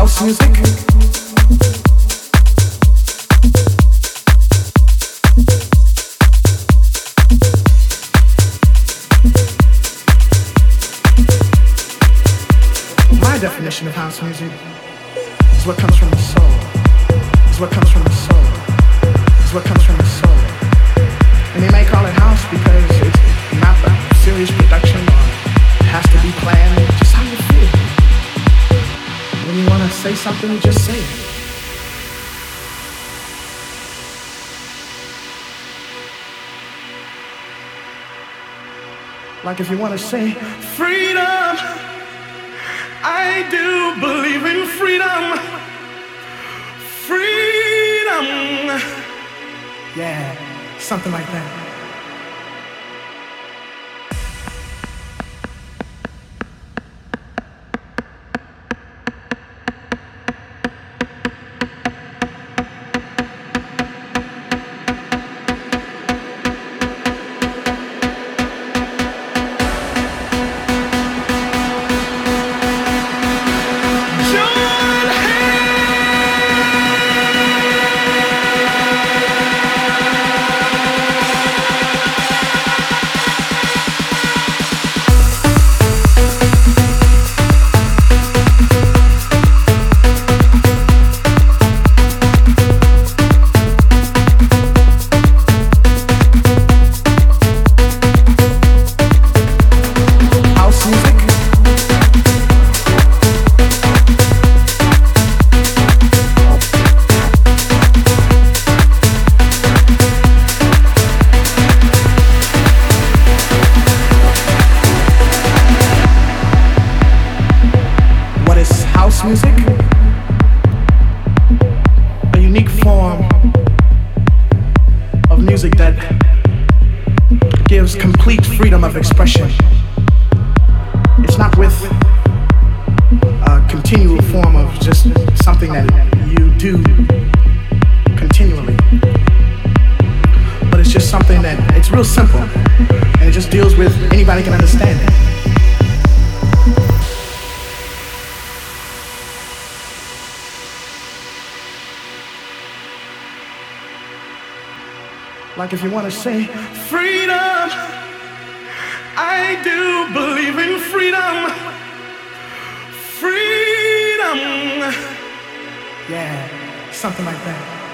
house music? My definition of house music is what comes from the soul. Is what comes from the soul. Is what comes from the soul. And they may call it house because it's not a serious production or it has to be planned. It's just how you feel. When you want to say something, you just say it. Like if you want to say freedom, I do believe in freedom. Freedom. Yeah, something like that. Music, a unique form of music that gives complete freedom of expression. It's not with a continual form of just something that you do continually, but it's just something that it's real simple and it just deals with anybody can understand it. Like if you want to say freedom, I do believe in freedom. Freedom. Yeah, something like that.